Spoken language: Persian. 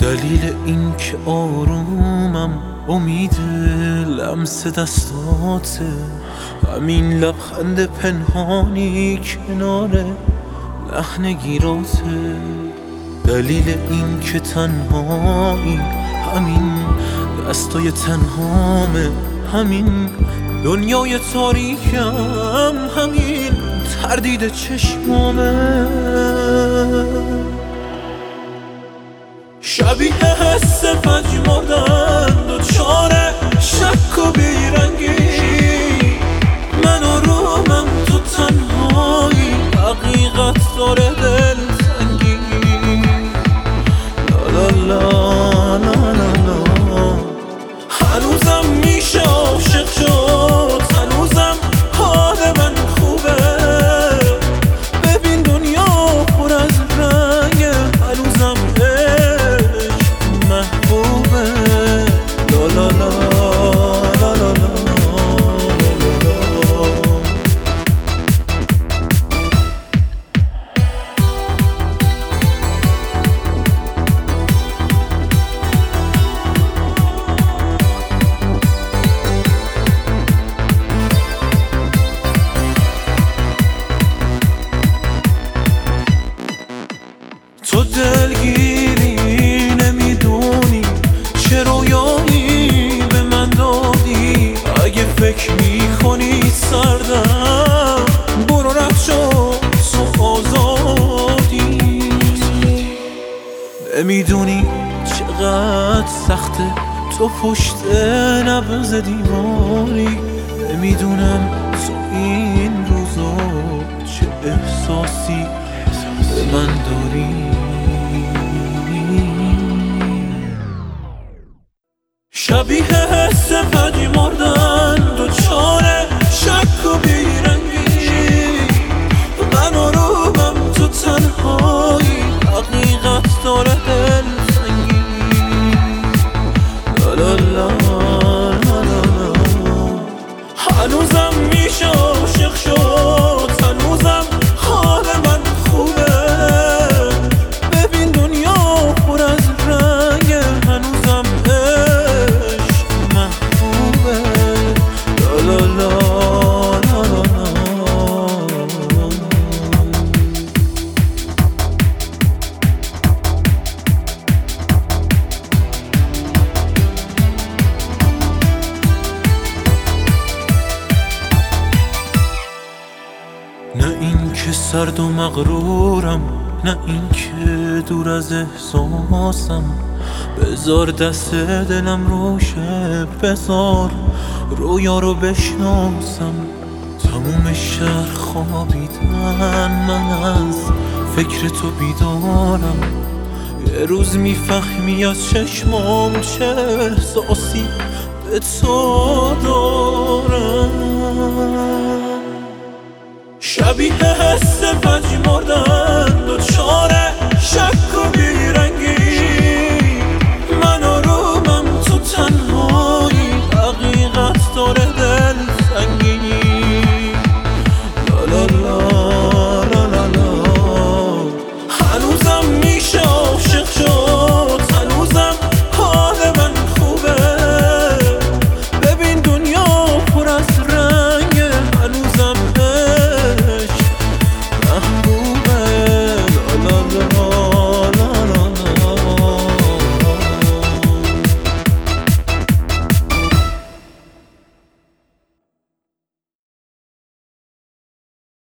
دلیل این که آرومم امید لمس دستاته، همین لبخند پنهانی کنار لحن گیراته. دلیل این که تنهایی همین دستای تنهامه، همین دنیای تاریکم، همین تردید چشمامه. شبیه حس پژمردن دوچار شک و بیرنگی، من آرومم تو تنهایی، حقیقت داره دل تنگی. لا لا لا لا لا لا، هنوزم میشه عاشق شد، هنوزم حال من خوبه. ببین دنیا پر از رنگه، هنوزم محبوبه. لا لا لا لا لا لا. تو دلگیری نمیدونی چه رویایی به من دادی، اگه فکر میکنی سردم برو رد شو تو آزادی. نمیدونی چقدر سخته تو پشت نبض دیواری، نمیدونم تو این روزا چه احساسی به من داری. شبیه حس پژمردن دوچار شک و بیرنگی، من آرومم تو تنهایی، حقیقت داره دل سنگی. لا لا لا لا لا، هنوزم میشه عاشق شد، هنوزم حال من خوبه. ببین دنیا پر از رنگه، هنوزم نه این که سرد و مغرورم، نه این که دور از احساسم. بذار دست دلم روشه، بذار رویا رو بشناسم. تموم شهر خوابیدن، من از فکر تو بیدارم. یه روز میفهمی از چشمام چه احساسی به تو دارم. شبیه حس پژمردن